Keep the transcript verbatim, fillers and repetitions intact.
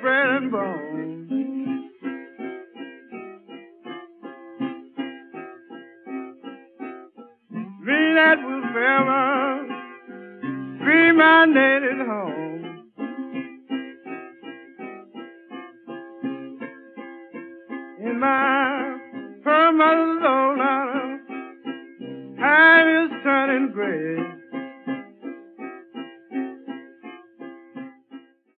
bread and bone. Me that will forever be my native home. In my permanent low, time is turning gray.